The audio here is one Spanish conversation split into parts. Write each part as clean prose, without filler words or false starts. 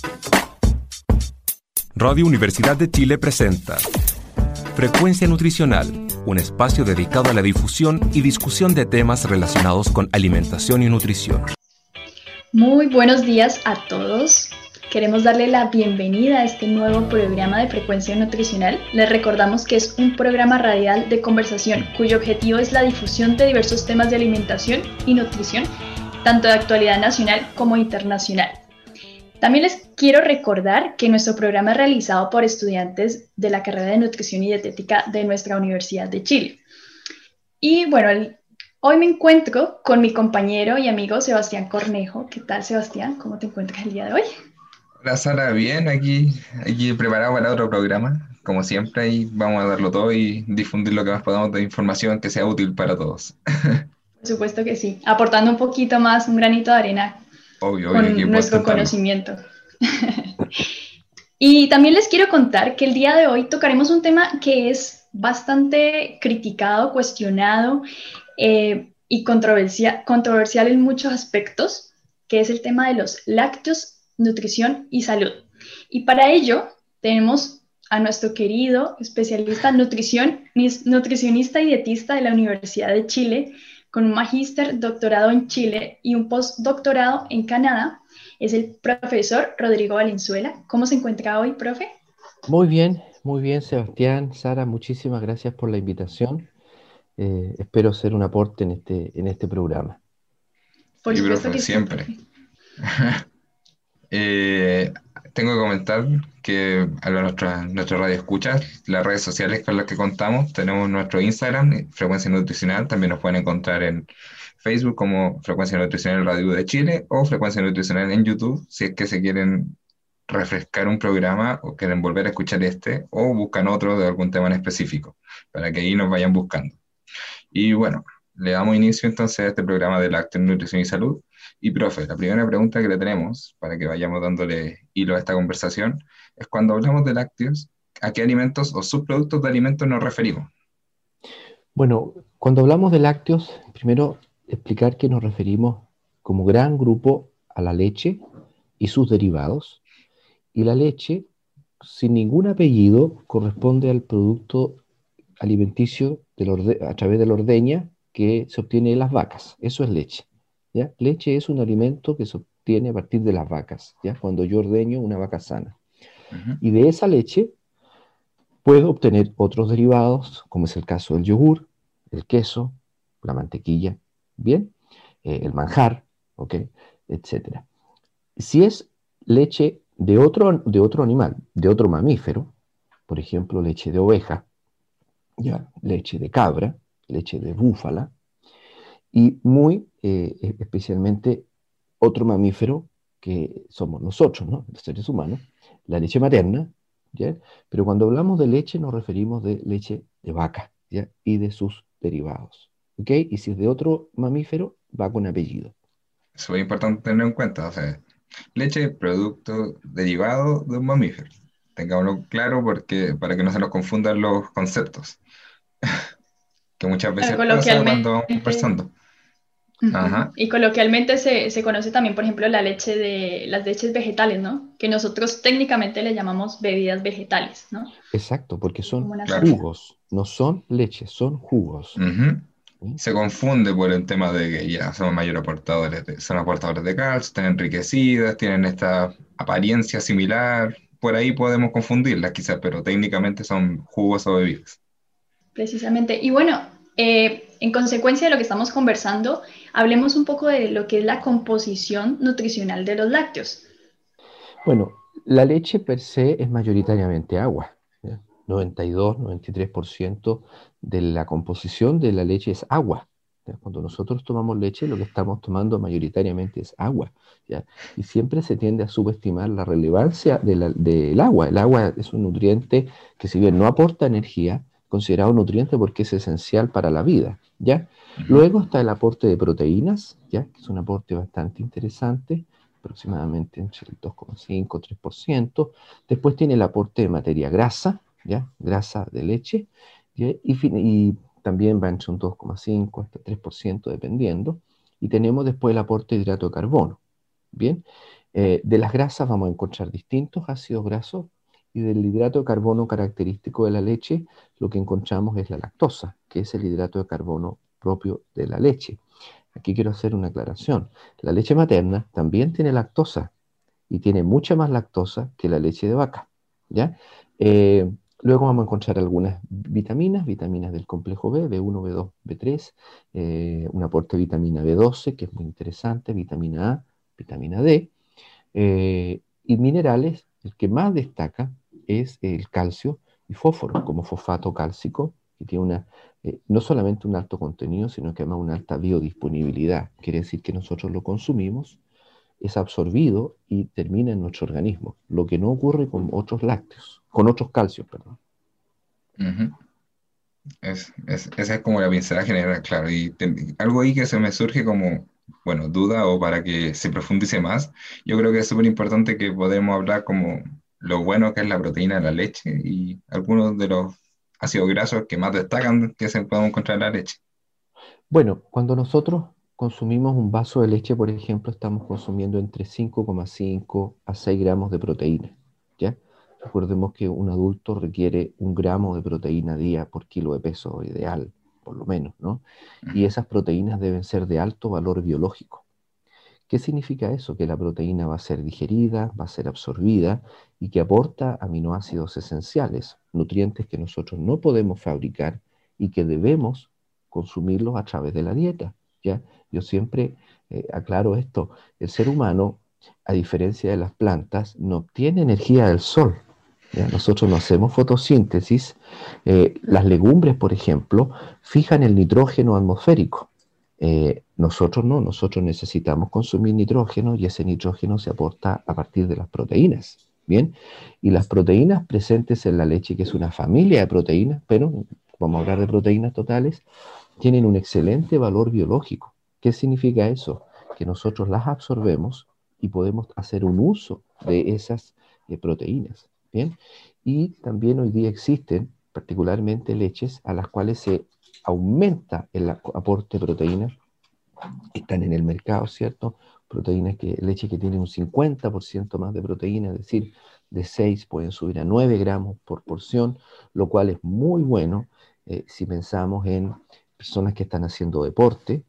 Radio Universidad de Chile presenta Frecuencia Nutricional, un espacio dedicado a la difusión y discusión de temas relacionados con alimentación y nutrición. Muy buenos días a todos. Queremos darle la bienvenida a este nuevo programa de Frecuencia Nutricional. Les recordamos que es un programa radial de conversación cuyo objetivo es la difusión de diversos temas de alimentación y nutrición, tanto de actualidad nacional como internacional. También les quiero recordar que nuestro programa es realizado por estudiantes de la carrera de Nutrición y Dietética de nuestra Universidad de Chile. Y bueno, hoy me encuentro con mi compañero y amigo Sebastián Cornejo. ¿Qué tal, Sebastián? ¿Cómo te encuentras el día de hoy? Hola Sara, bien, aquí preparado para otro programa, como siempre, y vamos a darlo todo y difundir lo que más podamos de información que sea útil para todos. Por supuesto que sí, aportando un poquito más, un granito de arena Obvio, hay que con nuestro intentarlo. conocimiento. Y también les quiero contar que el día de hoy tocaremos un tema que es bastante criticado, cuestionado y controversial en muchos aspectos, que es el tema de los lácteos, nutrición y salud. Y para ello tenemos a nuestro querido especialista en nutrición, nutricionista y dietista de la Universidad de Chile, con un magíster, doctorado en Chile y un postdoctorado en Canadá. Es el profesor Rodrigo Valenzuela. ¿Cómo se encuentra hoy, profe? Muy bien, Sebastián, Sara, muchísimas gracias por la invitación. Espero ser un aporte en este programa. Por Sí, supuesto profe, que sí, siempre. profe. Tengo que comentar que a nuestra radio escucha, las redes sociales con las que contamos, tenemos nuestro Instagram, Frecuencia Nutricional, también nos pueden encontrar en Facebook como Frecuencia Nutricional Radio de Chile o Frecuencia Nutricional en YouTube, si es que se quieren refrescar un programa o quieren volver a escuchar este o buscan otro de algún tema en específico, para que ahí nos vayan buscando. Y bueno, le damos inicio entonces a este programa de lácteos, nutrición y salud. Y profe, la primera pregunta que le tenemos, para que vayamos dándole hilo a esta conversación, es cuando hablamos de lácteos, ¿a qué alimentos o subproductos de alimentos nos referimos? Bueno, cuando hablamos de lácteos, primero explicar que nos referimos como gran grupo a la leche y sus derivados. Y la leche, sin ningún apellido, corresponde al producto alimenticio a través de la ordeña que se obtiene de las vacas. Eso es leche, ¿ya? Leche es un alimento que se obtiene a partir de las vacas, ¿ya? Cuando yo ordeño una vaca sana. Ujú. Y de esa leche puedo obtener otros derivados, como es el caso del yogur, el queso, la mantequilla, ¿bien? El manjar, ¿ok? Etcétera. Si es leche de otro animal, de otro mamífero, por ejemplo, leche de oveja, ¿ya? Leche de cabra, leche de búfala, y muy especialmente otro mamífero que somos nosotros, ¿no? Los seres humanos, la leche materna, ¿ya? Pero cuando hablamos de leche nos referimos de leche de vaca, ¿ya? Y de sus derivados, ¿ok? Y si es de otro mamífero, va con apellido. Eso es importante tenerlo en cuenta, o sea, leche, producto derivado de un mamífero. Tengámoslo claro porque, para que no se nos confundan los conceptos, que muchas veces pasa cuando vamos Coloquialmente, conversando. Ajá. y coloquialmente se conoce también, por ejemplo, las leches vegetales, ¿no? Que nosotros técnicamente le llamamos bebidas vegetales, ¿no? Exacto, porque son Como una Claro. salsa. jugos, no son leches, son jugos. Ujú. ¿Sí? Se confunde por el tema de que ya son son aportadores de calcio, están enriquecidas, tienen esta apariencia similar. Por ahí podemos confundirlas quizás, pero técnicamente son jugos o bebidas. Precisamente. Y bueno, en consecuencia de lo que estamos conversando, hablemos un poco de lo que es la composición nutricional de los lácteos. Bueno, la leche per se es mayoritariamente agua, ¿ya? 92-93% de la composición de la leche es agua, ¿ya? Cuando nosotros tomamos leche, lo que estamos tomando mayoritariamente es agua, ¿ya? Y siempre se tiende a subestimar la relevancia del agua. El agua es un nutriente que, si bien no aporta energía, considerado un nutriente porque es esencial para la vida, ¿ya? Ujú. Luego está el aporte de proteínas, ¿ya? Que es un aporte bastante interesante, aproximadamente entre el 2,5-3%. Después tiene el aporte de materia grasa, ¿ya? Grasa de leche, ¿ya? Y también va entre un 2,5 hasta 3% dependiendo. Y tenemos después el aporte de hidrato de carbono, ¿bien? De las grasas vamos a encontrar distintos ácidos grasos y del hidrato de carbono característico de la leche lo que encontramos es la lactosa, que es el hidrato de carbono propio de la leche. Aquí quiero hacer una aclaración. La leche materna también tiene lactosa y tiene mucha más lactosa que la leche de vaca, ¿ya? Luego vamos a encontrar algunas vitaminas del complejo B, B1, B2, B3, un aporte de vitamina B12, que es muy interesante, vitamina A, vitamina D, y minerales, el que más destaca es el calcio y fósforo, como fosfato cálcico, que tiene no solamente un alto contenido, sino que además una alta biodisponibilidad. Quiere decir que nosotros lo consumimos, es absorbido y termina en nuestro organismo, lo que no ocurre con otros lácteos, con otros calcios, perdón. Ujú. Esa es como la pincelada general, claro. Y algo ahí que se me surge como, bueno, duda o para que se profundice más. Yo creo que es súper importante que podemos hablar como lo bueno que es la proteína de la leche y algunos de los ácidos grasos que más destacan que se pueden encontrar en la leche. Bueno, cuando nosotros consumimos un vaso de leche, por ejemplo, estamos consumiendo entre 5,5 a 6 gramos de proteína, ¿ya? Recordemos que un adulto requiere 1 gramo de proteína día por kilo de peso ideal, por lo menos, ¿no? Y Ujú. esas proteínas deben ser de alto valor biológico. ¿Qué significa eso? Que la proteína va a ser digerida, va a ser absorbida y que aporta aminoácidos esenciales, nutrientes que nosotros no podemos fabricar y que debemos consumirlos a través de la dieta, ¿ya? Yo siempre aclaro esto, el ser humano, a diferencia de las plantas, no obtiene energía del sol, ¿ya? Nosotros no hacemos fotosíntesis, las legumbres, por ejemplo, fijan el nitrógeno atmosférico. Nosotros no, nosotros necesitamos consumir nitrógeno y ese nitrógeno se aporta a partir de las proteínas, ¿bien? Y las proteínas presentes en la leche, que es una familia de proteínas, pero vamos a hablar de proteínas totales, tienen un excelente valor biológico. ¿Qué significa eso? Que nosotros las absorbemos y podemos hacer un uso de esas proteínas, ¿bien? Y también hoy día existen particularmente leches a las cuales se aumenta el aporte de proteínas, están en el mercado, ¿cierto? Leche que tienen un 50% más de proteína, es decir, de 6 pueden subir a 9 gramos por porción, lo cual es muy bueno si pensamos en personas que están haciendo deporte,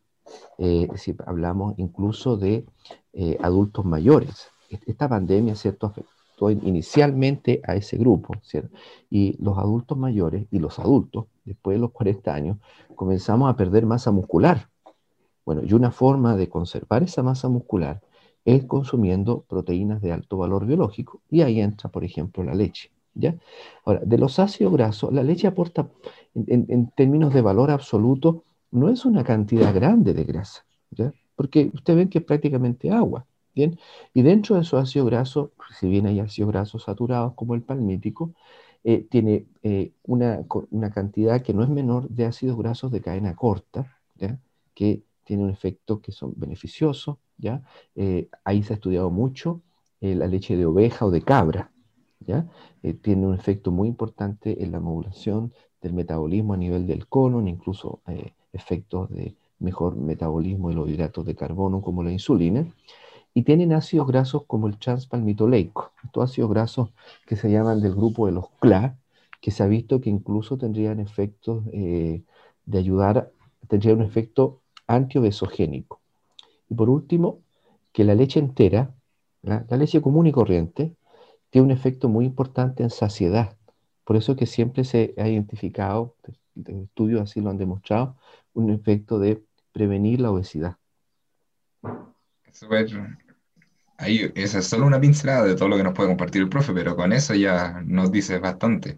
si hablamos incluso de adultos mayores. Esta pandemia, ¿cierto?, afectó inicialmente a ese grupo, ¿cierto? Y los adultos mayores y los adultos, después de los 40 años, comenzamos a perder masa muscular. Bueno, y una forma de conservar esa masa muscular es consumiendo proteínas de alto valor biológico, y ahí entra, por ejemplo, la leche, ¿ya? Ahora, de los ácidos grasos, la leche aporta, en términos de valor absoluto, no es una cantidad grande de grasa, ¿ya? Porque ustedes ven que es prácticamente agua, ¿bien? Y dentro de esos ácidos grasos, si bien hay ácidos grasos saturados como el palmítico, tiene una cantidad que no es menor de ácidos grasos de cadena corta, ¿ya? Que tiene un efecto que son beneficiosos, ¿ya? Ahí se ha estudiado mucho la leche de oveja o de cabra, ¿ya? Tiene un efecto muy importante en la modulación del metabolismo a nivel del colon, incluso efectos de mejor metabolismo de los hidratos de carbono como la insulina, y tienen ácidos grasos como el transpalmitoleico, estos ácidos grasos que se llaman del grupo de los CLA, que se ha visto que incluso tendrían efectos de ayudar, tendrían un efecto antiobesogénico. Y por último, que la leche entera, la leche común y corriente, tiene un efecto muy importante en saciedad. Por eso que siempre se ha identificado, estudios así lo han demostrado, un efecto de prevenir la obesidad. Súper. Ahí, esa es solo una pincelada de todo lo que nos puede compartir el profe, pero con eso ya nos dice bastante.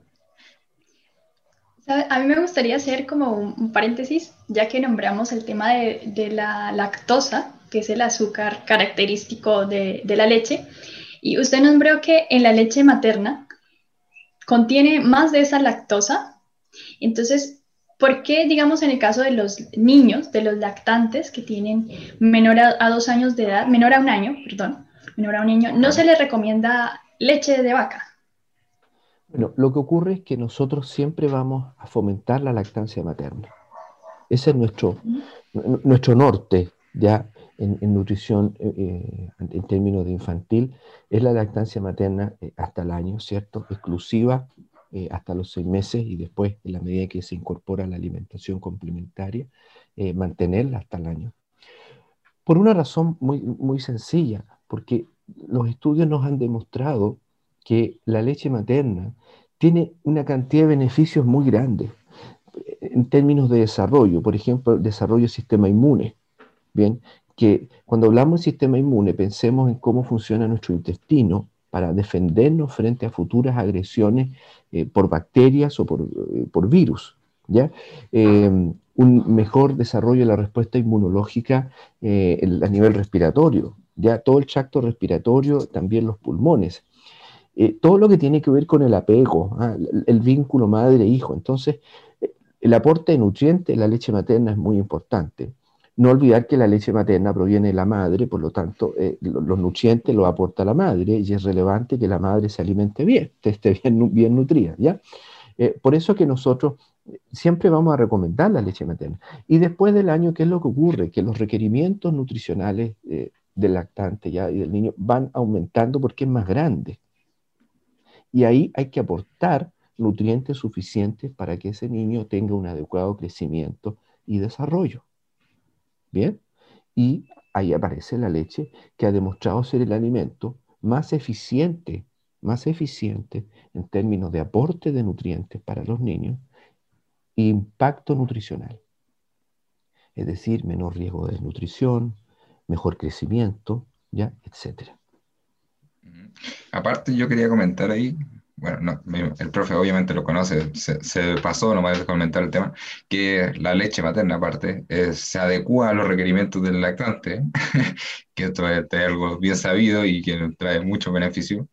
A mí me gustaría hacer como un paréntesis, ya que nombramos el tema de la lactosa, que es el azúcar característico de la leche, y usted nombró que en la leche materna contiene más de esa lactosa. Entonces, ¿por qué, digamos, en el caso de los niños, de los lactantes que tienen menor a 2 años de edad, menor a un año, perdón, menor a un año, no se Claro. les recomienda leche de vaca? Bueno, lo que ocurre es que nosotros siempre vamos a fomentar la lactancia materna. Ese es nuestro norte, ¿ya? en nutrición en términos de infantil es la lactancia materna hasta el año, ¿cierto? Exclusiva hasta los 6 meses y después, en la medida que se incorpora la alimentación complementaria, mantenerla hasta el año. Por una razón muy, muy sencilla, porque los estudios nos han demostrado que la leche materna tiene una cantidad de beneficios muy grandes en términos de desarrollo, por ejemplo, el desarrollo del sistema inmune. Bien, que cuando hablamos de sistema inmune pensemos en cómo funciona nuestro intestino para defendernos frente a futuras agresiones por bacterias o por virus, ¿ya? Un mejor desarrollo de la respuesta inmunológica a nivel respiratorio, ya todo el tracto respiratorio, también los pulmones. Todo lo que tiene que ver con el apego, el vínculo madre-hijo. Entonces, el aporte de nutrientes en la leche materna es muy importante. No olvidar que la leche materna proviene de la madre, por lo tanto, los nutrientes los aporta la madre y es relevante que la madre se alimente bien, esté bien nutrida, ¿ya? Por eso que nosotros siempre vamos a recomendar la leche materna. Y después del año, ¿qué es lo que ocurre? Que los requerimientos nutricionales del lactante ya, y del niño van aumentando porque es más grande. Y ahí hay que aportar nutrientes suficientes para que ese niño tenga un adecuado crecimiento y desarrollo. ¿Bien? Y ahí aparece la leche, que ha demostrado ser el alimento más eficiente en términos de aporte de nutrientes para los niños e impacto nutricional. Es decir, menor riesgo de desnutrición, mejor crecimiento, ¿ya? Etcétera. Aparte, yo quería comentar ahí, bueno, el profe obviamente lo conoce, se pasó nomás de comentar el tema, que la leche materna aparte se adecua a los requerimientos del lactante, que esto es algo bien sabido y que trae mucho beneficio.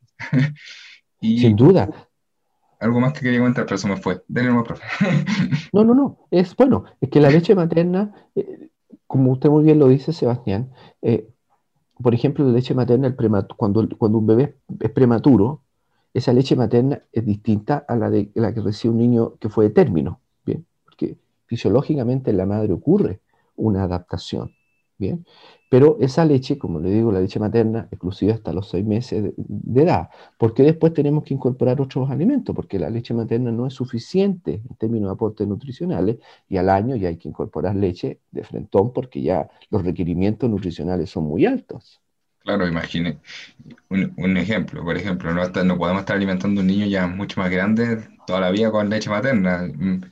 Sin Y duda. algo más que quería comentar, pero eso me fue. Denle nomás, profe. No. Es que la leche materna, como usted muy bien lo dice, Sebastián, por ejemplo, la leche materna, cuando un bebé es prematuro, esa leche materna es distinta a la que recibe un niño que fue de término, ¿bien? Porque fisiológicamente en la madre ocurre una adaptación, ¿bien? Pero esa leche, como le digo, la leche materna, exclusiva hasta los 6 meses de edad, porque después tenemos que incorporar otros alimentos, porque la leche materna no es suficiente en términos de aportes nutricionales, y al año ya hay que incorporar leche de frentón, porque ya los requerimientos nutricionales son muy altos. Claro, imagine un ejemplo, por ejemplo, no podemos estar alimentando a un niño ya mucho más grande toda la vida con leche materna.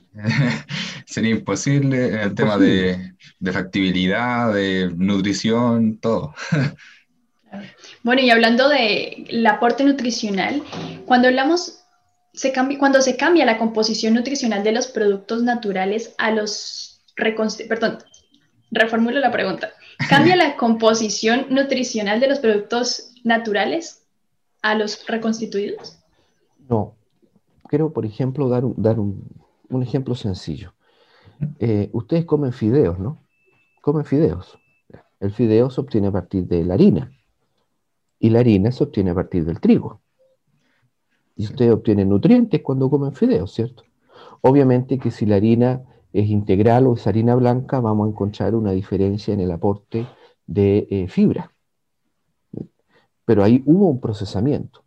Sería imposible en el tema Imposible. de factibilidad, de nutrición, todo. Bueno, y hablando del aporte nutricional, cuando hablamos, cuando se cambia la composición nutricional de los productos naturales a los perdón, reformulo la pregunta. ¿Cambia la composición nutricional de los productos naturales a los reconstituidos? No, quiero, por ejemplo, dar un ejemplo sencillo. Ustedes comen fideos, ¿no? Comen fideos. El fideo se obtiene a partir de la harina y la harina se obtiene a partir del trigo. Y Sí, ustedes obtienen nutrientes cuando comen fideos, ¿cierto? Obviamente que si la harina es integral o es harina blanca, vamos a encontrar una diferencia en el aporte de fibra. Pero ahí hubo un procesamiento.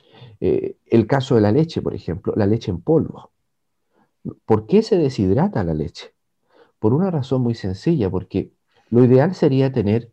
El caso de la leche, por ejemplo, la leche en polvo. ¿Por qué se deshidrata la leche? Por una razón muy sencilla, porque lo ideal sería tener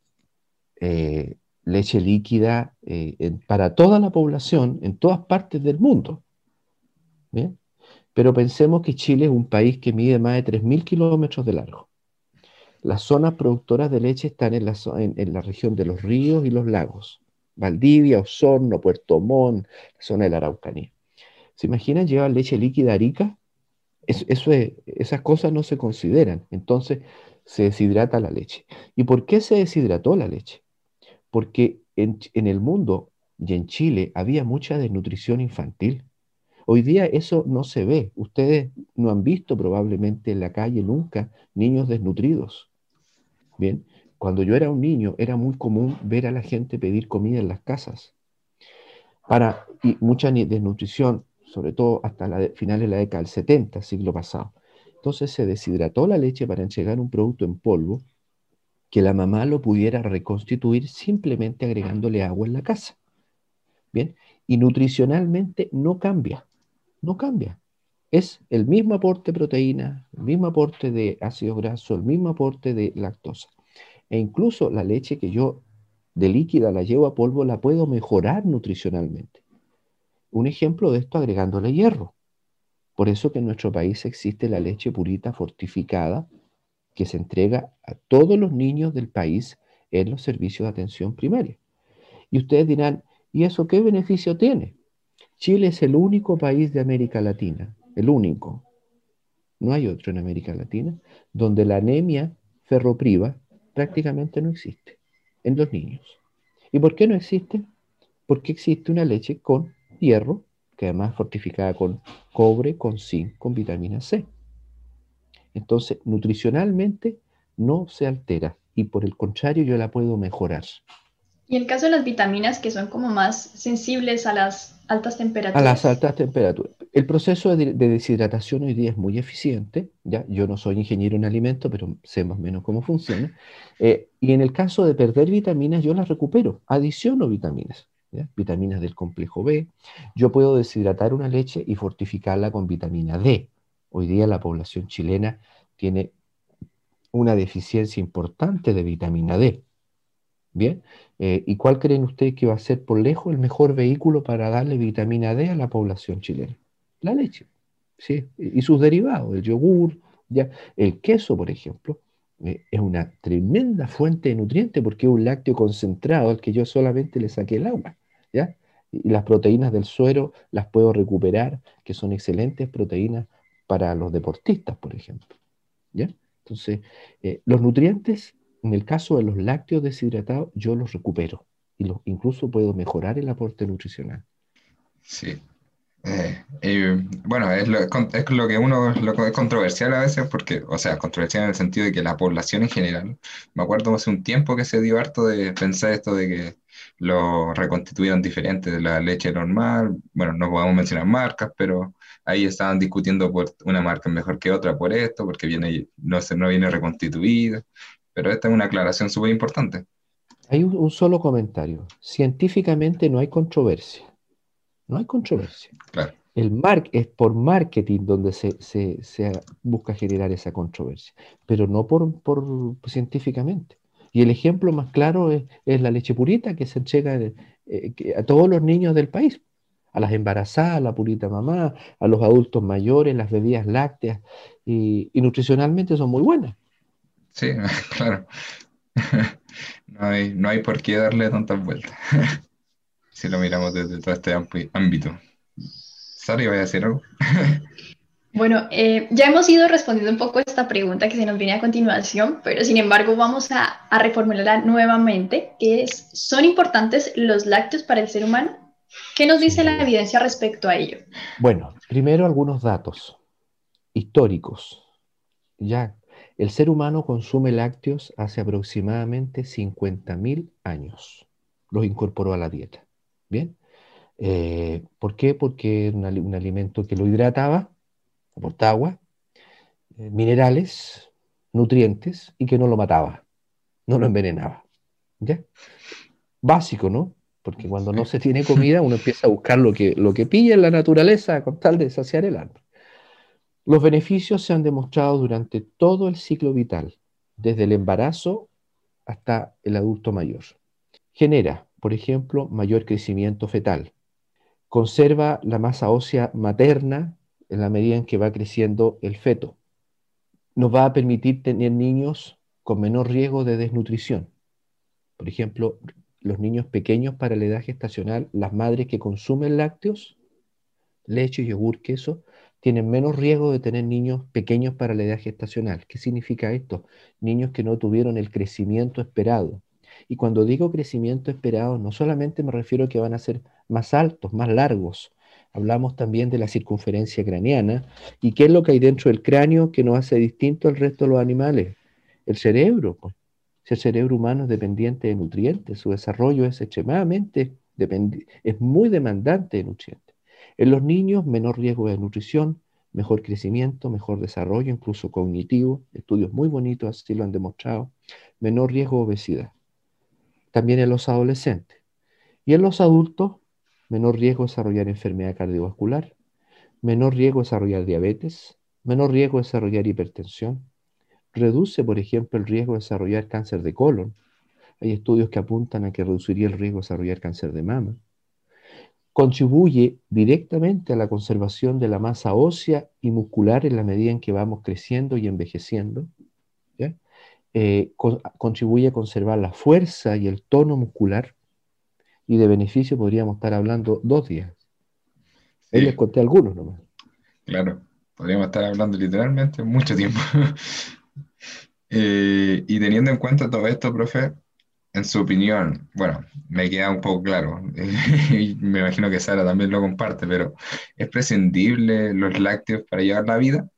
leche líquida para toda la población en todas partes del mundo. ¿Bien? Pero pensemos que Chile es un país que mide más de 3.000 kilómetros de largo. Las zonas productoras de leche están en la región de los ríos y los lagos. Valdivia, Osorno, Puerto Montt, la zona de la Araucanía. ¿Se imaginan llevar leche líquida a Arica? Esas cosas no se consideran. Entonces se deshidrata la leche. ¿Y por qué se deshidrató la leche? Porque en el mundo y en Chile había mucha desnutrición infantil. Hoy día eso no se ve. Ustedes no han visto probablemente en la calle nunca niños desnutridos. Bien, cuando yo era un niño era muy común ver a la gente pedir comida en las casas. Y mucha desnutrición, sobre todo hasta finales de la década del 70, siglo pasado. Entonces se deshidrató la leche para entregar un producto en polvo que la mamá lo pudiera reconstituir simplemente agregándole agua en la casa. Bien, y nutricionalmente no cambia, no cambia. Es el mismo aporte de proteína, el mismo aporte de ácidos grasos, el mismo aporte de lactosa. E incluso la leche que yo de líquida la llevo a polvo la puedo mejorar nutricionalmente. Un ejemplo de esto agregándole hierro. Por eso que en nuestro país existe la leche purita fortificada que se entrega a todos los niños del país en los servicios de atención primaria. Y ustedes dirán, ¿y eso qué beneficio tiene? Chile es el único país de América Latina, el único, no hay otro en América Latina, donde la anemia ferropriva prácticamente no existe en los niños. ¿Y por qué no existe? Porque existe una leche con hierro, que además es fortificada con cobre, con zinc, con vitamina C. Entonces, nutricionalmente no se altera y por el contrario yo la puedo mejorar. Y en el caso de las vitaminas que son como más sensibles a las altas A las temperaturas. altas temperaturas. El proceso de deshidratación hoy día es muy eficiente, ¿ya? Yo no soy ingeniero en alimentos, pero sé más o menos cómo funciona. Y en el caso de perder vitaminas, yo las recupero, adiciono vitaminas, ¿ya? Vitaminas del complejo B. Yo puedo deshidratar una leche y fortificarla con vitamina D. Hoy día la población chilena tiene una deficiencia importante de vitamina D. Bien, ¿y cuál creen ustedes que va a ser por lejos el mejor vehículo para darle vitamina D a la población chilena? La leche, ¿sí? Y sus derivados, el yogur, ya. El queso, por ejemplo, es una tremenda fuente de nutrientes porque es un lácteo concentrado al que yo solamente le saqué el agua, ¿ya? Y las proteínas del suero las puedo recuperar, que son excelentes proteínas para los deportistas, por ejemplo, ¿ya? Entonces, los nutrientes, en el caso de los lácteos deshidratados, yo los recupero y incluso puedo mejorar el aporte nutricional. Sí. Bueno, es lo que lo que es controversial a veces, porque, o sea, controversial en el sentido de que la población en general, me acuerdo hace un tiempo que se dio harto de pensar esto de que lo reconstituían diferente de la leche normal. Bueno, no podemos mencionar marcas, pero ahí estaban discutiendo por una marca es mejor que otra por esto, porque viene, no viene reconstituida. Pero esta es una aclaración súper importante. Hay un solo comentario. Científicamente no hay controversia. No hay controversia. Claro. Es por marketing donde se busca generar esa controversia, pero no por científicamente. Y el ejemplo más claro es la leche purita que se entrega a todos los niños del país, a las embarazadas, a la purita mamá, a los adultos mayores, las bebidas lácteas, y nutricionalmente son muy buenas. Sí, claro. No hay por qué darle tantas vueltas si lo miramos desde todo este ámbito. Sara, ¿iba a decir algo? Bueno, ya hemos ido respondiendo un poco esta pregunta que se nos viene a continuación, pero sin embargo vamos a reformularla nuevamente, que es, ¿son importantes los lácteos para el ser humano? ¿Qué nos dice la Sí. evidencia respecto a ello? Bueno, primero algunos datos históricos. Ya, el ser humano consume lácteos hace aproximadamente 50.000 años. Los incorporó a la dieta. ¿Bien? ¿Por qué? Porque era un alimento que lo hidrataba, aportaba agua, minerales, nutrientes y que no lo mataba, no lo envenenaba. ¿Ya? Básico, ¿no? Porque cuando no Sí. se tiene comida, uno empieza a buscar lo que pilla en la naturaleza con tal de saciar el hambre. Los beneficios se han demostrado durante todo el ciclo vital, desde el embarazo hasta el adulto mayor. Genera, por ejemplo, mayor crecimiento fetal. Conserva la masa ósea materna en la medida en que va creciendo el feto. Nos va a permitir tener niños con menor riesgo de desnutrición. Por ejemplo, los niños pequeños para la edad gestacional, las madres que consumen lácteos, leche, yogur, queso, tienen menos riesgo de tener niños pequeños para la edad gestacional. ¿Qué significa esto? Niños que no tuvieron el crecimiento esperado. Y cuando digo crecimiento esperado, no solamente me refiero a que van a ser más altos, más largos. Hablamos también de la circunferencia craneana. ¿Y qué es lo que hay dentro del cráneo que nos hace distinto al resto de los animales? El cerebro, pues. Si el cerebro humano es dependiente de nutrientes, su desarrollo es extremadamente, es muy demandante de nutrientes. En los niños, menor riesgo de nutrición, mejor crecimiento, mejor desarrollo, incluso cognitivo, estudios muy bonitos así lo han demostrado, menor riesgo de obesidad, también en los adolescentes. Y en los adultos, menor riesgo de desarrollar enfermedad cardiovascular, menor riesgo de desarrollar diabetes, menor riesgo de desarrollar hipertensión, reduce, por ejemplo, el riesgo de desarrollar cáncer de colon. Hay estudios que apuntan a que reduciría el riesgo de desarrollar cáncer de mama. Contribuye directamente a la conservación de la masa ósea y muscular en la medida en que vamos creciendo y envejeciendo. ¿Ya? Contribuye a conservar la fuerza y el tono muscular, y de beneficio podríamos estar hablando 2 días. Ahí les Sí, conté algunos nomás. claro. Podríamos estar hablando literalmente mucho tiempo. Y teniendo en cuenta todo esto, profe, en su opinión, bueno, me queda un poco claro, y me imagino que Sara también lo comparte, pero ¿es prescindible los lácteos para llevar la vida?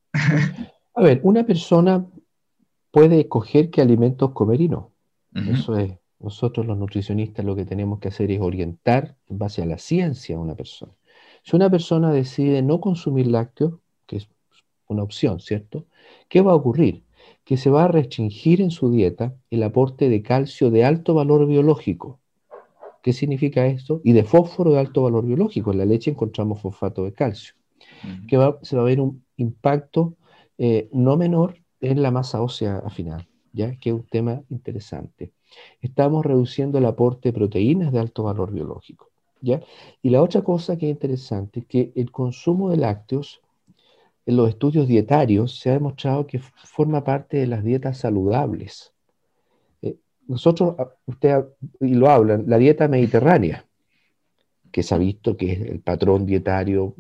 A ver, una persona puede escoger qué alimentos comer y no. Ujú. Eso es, nosotros los nutricionistas lo que tenemos que hacer es orientar en base a la ciencia a una persona. Si una persona decide no consumir lácteos, que es una opción, ¿cierto? ¿Qué va a ocurrir? Que se va a restringir en su dieta el aporte de calcio de alto valor biológico. ¿Qué significa esto? Y de fósforo de alto valor biológico. En la leche encontramos fosfato de calcio. Ujú. Se va a ver un impacto no menor en la masa ósea final, ¿ya? Que es un tema interesante. Estamos reduciendo el aporte de proteínas de alto valor biológico, ¿ya? Y la otra cosa que es interesante es que el consumo de lácteos en los estudios dietarios se ha demostrado que forma parte de las dietas saludables. Eh, nosotros, y lo hablan, la dieta mediterránea, que se ha visto que es el patrón dietario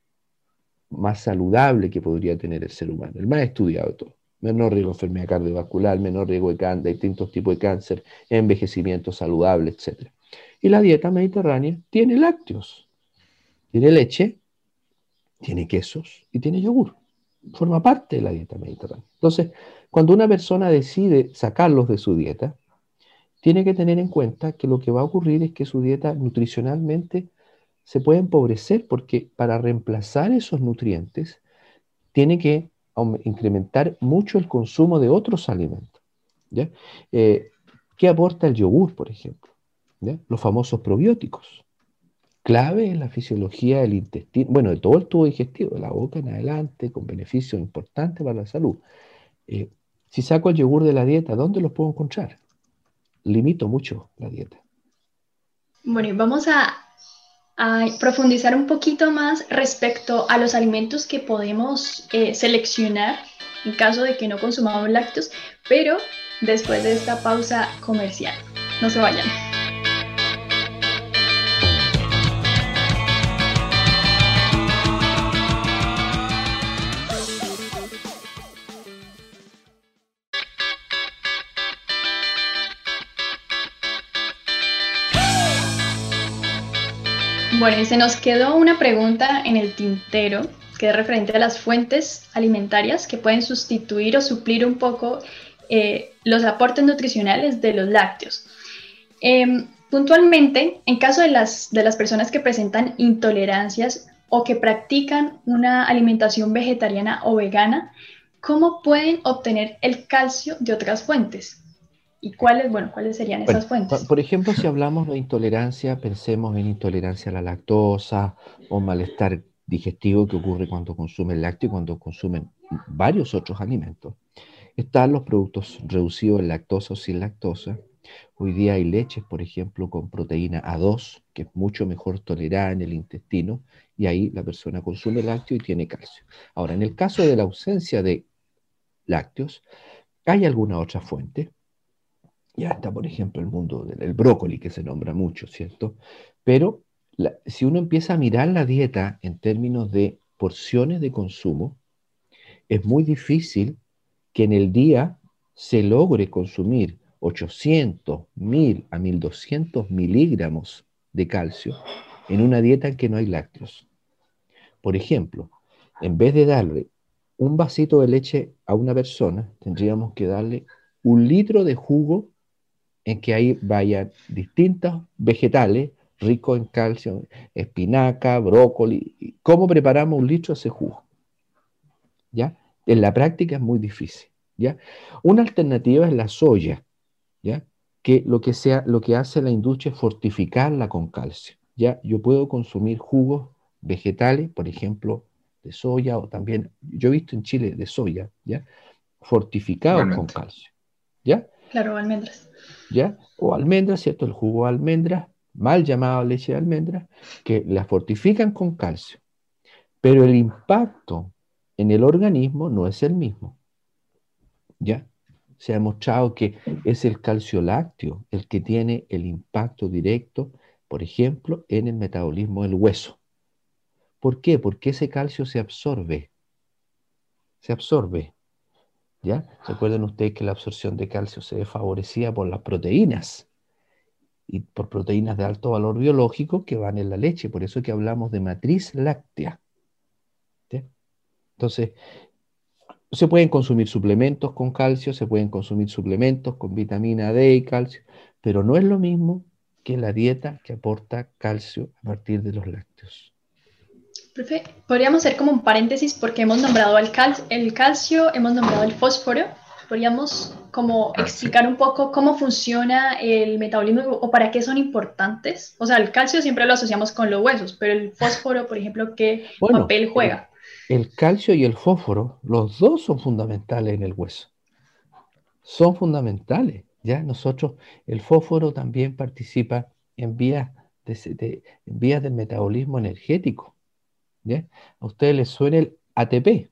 más saludable que podría tener el ser humano, el más estudiado de todo. Menor riesgo de enfermedad cardiovascular, menor riesgo de cáncer, de distintos tipos de cáncer, envejecimiento saludable, etc. Y la dieta mediterránea tiene lácteos, tiene leche, tiene quesos y tiene yogur. Forma parte de la dieta mediterránea. Entonces, cuando una persona decide sacarlos de su dieta, tiene que tener en cuenta que lo que va a ocurrir es que su dieta nutricionalmente se puede empobrecer, porque para reemplazar esos nutrientes tiene que incrementar mucho el consumo de otros alimentos. ¿Ya? ¿Qué aporta el yogur, por ejemplo? ¿Ya? Los famosos probióticos, clave en la fisiología del intestino, bueno, de todo el tubo digestivo, de la boca en adelante, con beneficios importantes para la salud. Eh, si saco el yogur de la dieta, ¿dónde los puedo encontrar? Limito mucho la dieta. Bueno, y vamos a profundizar un poquito más respecto a los alimentos que podemos seleccionar en caso de que no consumamos lácteos, pero después de esta pausa comercial. No se vayan. Bueno, y se nos quedó una pregunta en el tintero que es referente a las fuentes alimentarias que pueden sustituir o suplir un poco los aportes nutricionales de los lácteos. Puntualmente, en caso de las personas que presentan intolerancias o que practican una alimentación vegetariana o vegana, ¿cómo pueden obtener el calcio de otras fuentes? ¿Y cuáles serían Bueno, esas fuentes? por ejemplo, si hablamos de intolerancia, pensemos en intolerancia a la lactosa o malestar digestivo que ocurre cuando consumen lácteo y cuando consumen varios otros alimentos. Están los productos reducidos en lactosa o sin lactosa. Hoy día hay leches, por ejemplo, con proteína A2, que es mucho mejor tolerada en el intestino, y ahí la persona consume lácteo y tiene calcio. Ahora, en el caso de la ausencia de lácteos, ¿hay alguna otra fuente? Ya está, por ejemplo, el mundo del brócoli, que se nombra mucho, ¿cierto? Pero si uno empieza a mirar la dieta en términos de porciones de consumo, es muy difícil que en el día se logre consumir 800, 1000 a 1200 miligramos de calcio en una dieta en que no hay lácteos. Por ejemplo, en vez de darle un vasito de leche a una persona, tendríamos que darle 1 litro de jugo en que ahí vayan distintos vegetales ricos en calcio, espinaca, brócoli. ¿Cómo preparamos 1 litro de ese jugo? ¿ya? En la práctica es muy difícil, ¿ya? Una alternativa es la soya, ¿ya? Que lo que hace la industria es fortificarla con calcio, ¿ya? Yo puedo consumir jugos vegetales, por ejemplo, de soya, o también, yo he visto en Chile de soya, ¿ya? Fortificados con Igualmente. calcio, ¿ya? Claro, almendras. ¿Ya? O almendras, ¿cierto? El jugo de almendras, mal llamado leche de almendras, que la fortifican con calcio, pero el impacto en el organismo no es el mismo, ¿ya? Se ha demostrado que es el calcio lácteo el que tiene el impacto directo, por ejemplo, en el metabolismo del hueso. ¿Por qué? Porque ese calcio se absorbe, ¿ya? ¿Recuerdan ustedes que la absorción de calcio se ve favorecida por las proteínas? Y por proteínas de alto valor biológico que van en la leche, por eso es que hablamos de matriz láctea, ¿sí? Entonces, se pueden consumir suplementos con calcio, se pueden consumir suplementos con vitamina D y calcio, pero no es lo mismo que la dieta que aporta calcio a partir de los lácteos. Profe, podríamos hacer como un paréntesis porque hemos nombrado el calcio, hemos nombrado el fósforo. Podríamos como Sí. explicar un poco cómo funciona el metabolismo o para qué son importantes. O sea, el calcio siempre lo asociamos con los huesos, pero el fósforo, por ejemplo, ¿qué Bueno, papel juega? el calcio y el fósforo, los dos son fundamentales en el hueso. Son fundamentales, ¿ya? Nosotros, el fósforo también participa en en vías del metabolismo energético, ¿ya? A ustedes les suena el ATP,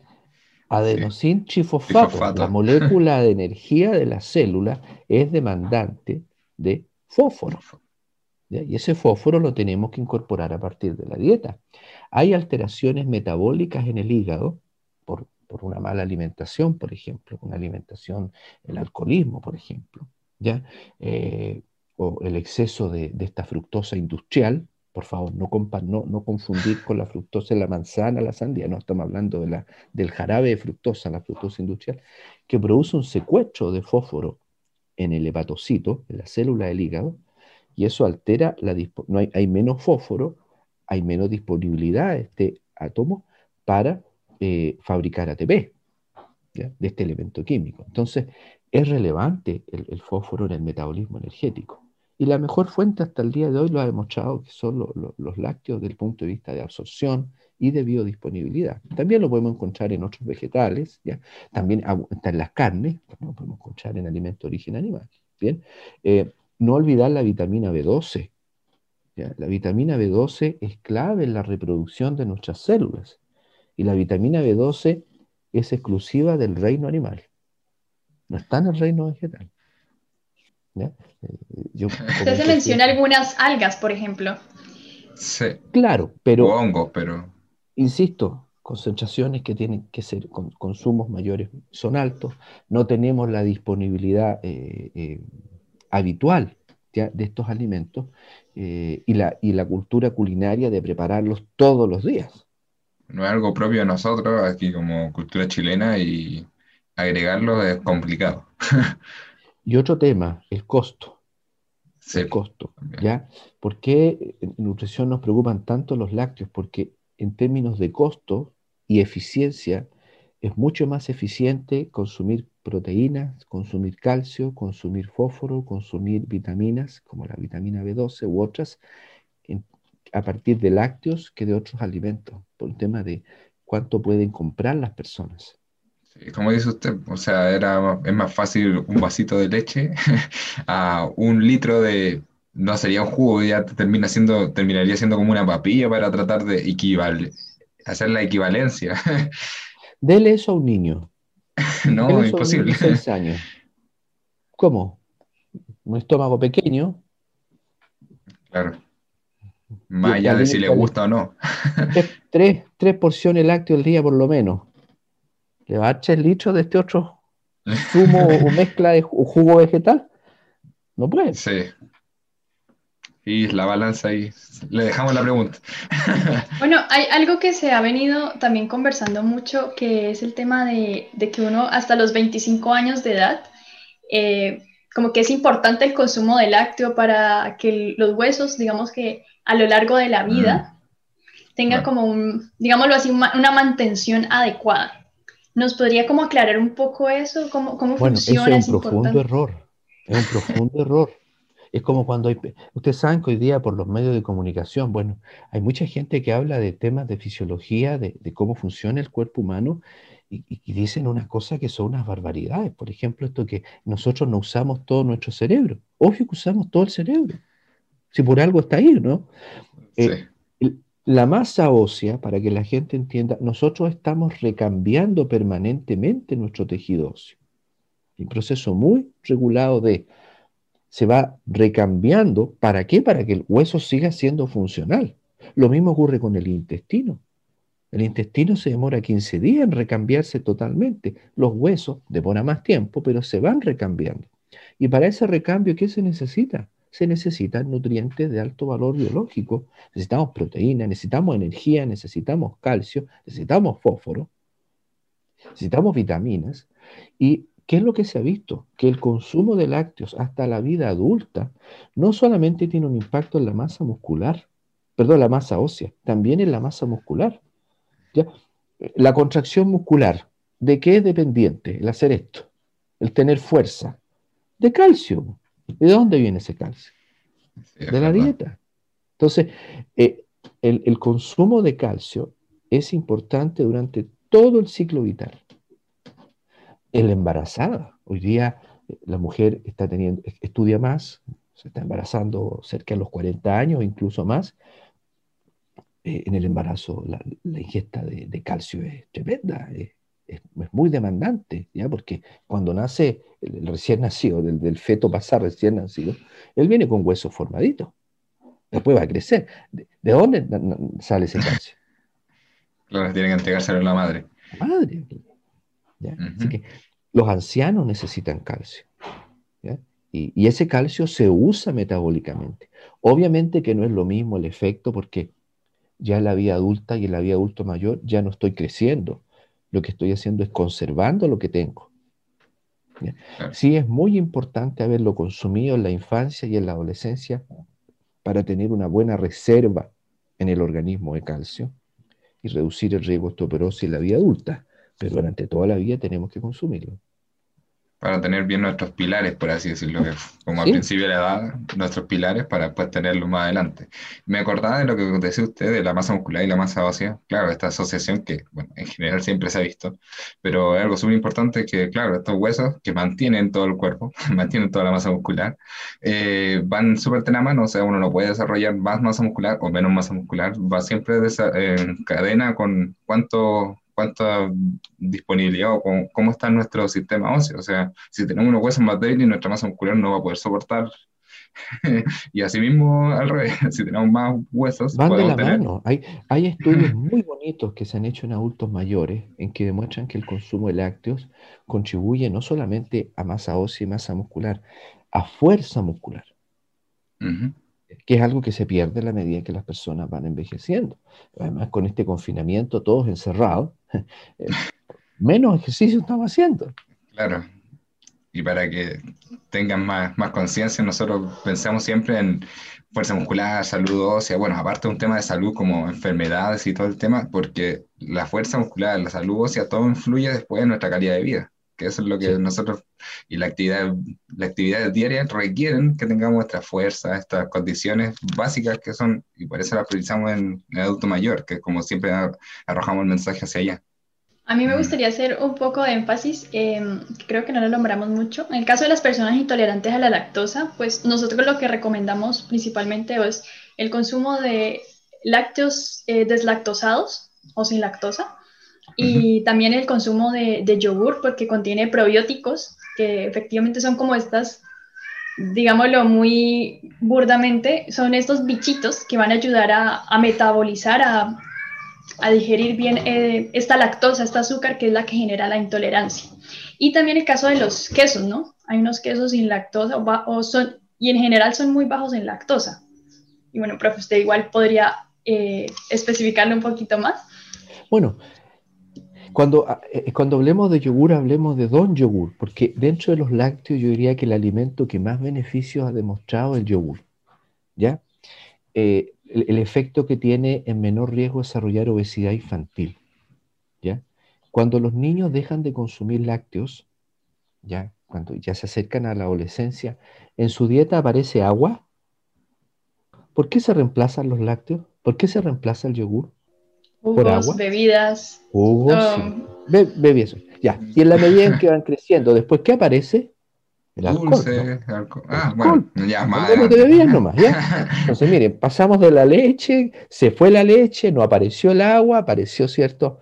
Sí. adenosín Y trifosfato. La fosfato. molécula de energía de la célula es demandante de fósforo, ¿ya? Y ese fósforo lo tenemos que incorporar a partir de la dieta. Hay alteraciones metabólicas en el hígado por una mala alimentación, por ejemplo, una alimentación, el alcoholismo, por ejemplo, ¿ya? Eh, o el exceso de esta fructosa industrial. Por favor, no confundir con la fructosa en la manzana, la sandía, no estamos hablando del jarabe de fructosa, la fructosa industrial, que produce un secuestro de fósforo en el hepatocito, en la célula del hígado, y eso altera no hay menos fósforo, hay menos disponibilidad de este átomo para fabricar ATP, ¿ya? De este elemento químico. Entonces, es relevante el fósforo en el metabolismo energético. Y la mejor fuente hasta el día de hoy lo ha demostrado que son los lácteos desde el punto de vista de absorción y de biodisponibilidad. También lo podemos encontrar en otros vegetales, ¿ya? También está en las carnes, lo podemos encontrar en alimentos de origen animal. Bien, no olvidar la vitamina B12. ¿Ya? La vitamina B12 es clave en la reproducción de nuestras células. Y la vitamina B12 es exclusiva del reino animal. No está en el reino vegetal, ¿ya? Yo Usted se comento menciona siempre. algunas algas, por ejemplo. Sí. Claro, U pero hongos, pero insisto, concentraciones que tienen que ser con consumos mayores son altos, no tenemos la disponibilidad habitual, ¿ya? De estos alimentos, y la cultura culinaria de prepararlos todos los días. no es algo propio de nosotros, aquí como cultura chilena, y agregarlo es complicado. Y otro tema, Sí, el costo, también. ¿ya? ¿Por qué en nutrición nos preocupan tanto los lácteos? Porque en términos de costo y eficiencia es mucho más eficiente consumir proteínas, consumir calcio, consumir fósforo, consumir vitaminas como la vitamina B12 u otras en- a partir de lácteos que de otros alimentos, por un tema de cuánto pueden comprar las personas. Sí, como dice usted, o sea, es más fácil un vasito de leche a un litro de, no sería un jugo, ya terminaría siendo como una papilla para tratar de hacer la equivalencia. Dele eso a un niño, dele No, eso a un niño imposible. de 6 años. ¿Cómo? Un estómago pequeño, Claro, más allá de si le aliméntale gusta o no. tres porciones lácteos al día por lo menos. ¿Le va a dar 3 litros de este otro zumo o mezcla de jugo vegetal? No puede. Sí, y la balanza ahí, le dejamos la pregunta. Bueno, hay algo que se ha venido también conversando mucho, que es el tema de que uno hasta los 25 años de edad, como que es importante el consumo de lácteo para que los huesos, digamos que a lo largo de la Mm, vida, tenga claro. como digámoslo así, una mantención adecuada. ¿Nos podría como aclarar un poco eso? ¿Cómo Bueno, eso es funciona? un ¿Es profundo importante? error. Es un profundo error. Es como cuando hay... Ustedes saben que hoy día por los medios de comunicación, bueno, hay mucha gente que habla de temas de fisiología, de cómo funciona el cuerpo humano, y dicen unas cosas que son unas barbaridades. Por ejemplo, esto que nosotros no usamos todo nuestro cerebro. Obvio que usamos todo el cerebro. Si por algo está ahí, ¿no? Sí, La masa ósea, para que la gente entienda, nosotros estamos recambiando permanentemente nuestro tejido óseo. Un proceso muy regulado se va recambiando. ¿Para qué? Para que el hueso siga siendo funcional. Lo mismo ocurre con el intestino. El intestino se demora 15 días en recambiarse totalmente. Los huesos demoran más tiempo, pero se van recambiando. Y para ese recambio, ¿qué se necesita? Se necesitan nutrientes de alto valor biológico. Necesitamos proteína, necesitamos energía, necesitamos calcio, necesitamos fósforo, necesitamos vitaminas. ¿Y qué es lo que se ha visto? Que el consumo de lácteos hasta la vida adulta no solamente tiene un impacto en la masa muscular, perdón, la masa ósea, también en la masa muscular. ¿Ya? La contracción muscular, ¿de qué es dependiente el hacer esto? El tener fuerza. De calcio. ¿De dónde viene ese calcio? sí, es De la verdad. dieta. Entonces, eh, el consumo de calcio es importante durante todo el ciclo vital. En la embarazada, hoy día la mujer estudia más, se está embarazando cerca de los 40 años, incluso más. En el embarazo la ingesta de calcio es tremenda, es muy demandante, ¿ya? Porque cuando nace el recién nacido, del feto pasar recién nacido, él viene con huesos formaditos, después va a crecer. ¿De dónde sale ese calcio? Claro, tiene que entregárselo a la madre. La madre, ¿ya? Así Ujú. que los ancianos necesitan calcio, ¿ya? Y ese calcio se usa metabólicamente. Obviamente que no es lo mismo el efecto porque ya en la vida adulta y en la vida adulto mayor ya no estoy creciendo. Lo que estoy haciendo es conservando lo que tengo. ¿Ya? Claro. Sí es muy importante haberlo consumido en la infancia y en la adolescencia para tener una buena reserva en el organismo de calcio y reducir el riesgo de osteoporosis en la vida adulta. Pero durante toda la vida tenemos que consumirlo. Para tener bien nuestros pilares, por así decirlo, que como al Sí, principio de la edad, nuestros pilares para después tenerlos más adelante. Me acordaba de lo que decía usted de la masa muscular y la masa ósea, claro, esta asociación que, bueno, en general siempre se ha visto, pero es algo súper importante que, claro, estos huesos que mantienen todo el cuerpo, mantienen toda la masa muscular, van súper de la mano, o sea, uno no puede desarrollar más masa muscular o menos masa muscular, va siempre en cadena con cuánta disponibilidad o cómo está nuestro sistema óseo. O sea, si tenemos unos huesos más débiles, nuestra masa muscular no va a poder soportar. Y asimismo, al revés, si tenemos más huesos, van de podemos la tener. mano. Hay estudios muy bonitos que se han hecho en adultos mayores en que demuestran que el consumo de lácteos contribuye no solamente a masa ósea y masa muscular, a fuerza muscular, Ujú. que es algo que se pierde a la medida que las personas van envejeciendo. Además, con este confinamiento, todos encerrados, eh, menos ejercicio estamos haciendo. Claro. Y para que tengan más conciencia, nosotros pensamos siempre en fuerza muscular, salud ósea, bueno, aparte de un tema de salud como enfermedades y todo el tema, porque la fuerza muscular, la salud ósea, todo influye después en nuestra calidad de vida, que eso es lo que Sí. nosotros y la actividad diaria requieren que tengamos nuestra fuerza, estas condiciones básicas que son, y por eso las priorizamos en el adulto mayor, que como siempre arrojamos el mensaje hacia allá. A mí me Mm. gustaría hacer un poco de énfasis, que creo que no lo nombramos mucho. En el caso de las personas intolerantes a la lactosa, pues nosotros lo que recomendamos principalmente es el consumo de lácteos deslactosados o sin lactosa Ujú. y también el consumo de yogur porque contiene probióticos que efectivamente son como estas, digámoslo muy burdamente, son estos bichitos que van a ayudar a metabolizar, a digerir bien esta lactosa, este azúcar que es la que genera la intolerancia. Y también el caso de los quesos, ¿no? Hay unos quesos sin lactosa y en general son muy bajos en lactosa. Y bueno, profe, usted igual podría especificarlo un poquito más. Bueno, cuando hablemos de yogur, hablemos de Don Yogur, porque dentro de los lácteos yo diría que el alimento que más beneficios ha demostrado es el yogur, ¿ya? El efecto que tiene en menor riesgo de desarrollar obesidad infantil, ¿ya? Cuando los niños dejan de consumir lácteos, ya, cuando ya se acercan a la adolescencia, en su dieta aparece agua. ¿Por qué se reemplazan los lácteos? ¿Por qué se reemplaza el yogur? ¿Por Jugos, agua? bebidas. Jugos, sí. um, Bebí eso. Ya. Y en la medida en que van creciendo, después, ¿qué aparece? El alcohol, ¿no? Dulce, alcohol. El Ah, bueno, alcohol. ya más Hablemos de adelante. bebidas nomás, ¿ya? Entonces, miren, pasamos de la leche, se fue la leche, no apareció el agua, apareció, ¿cierto?